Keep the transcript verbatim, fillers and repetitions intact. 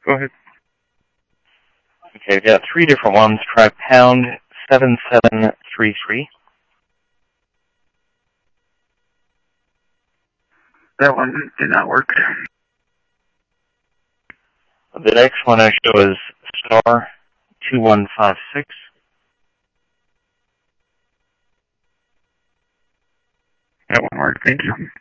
Go ahead. Okay, we've got three different ones. Try pound seven seven three three. That one did not work. The next one I show is star two one five six. That one worked. Thank you.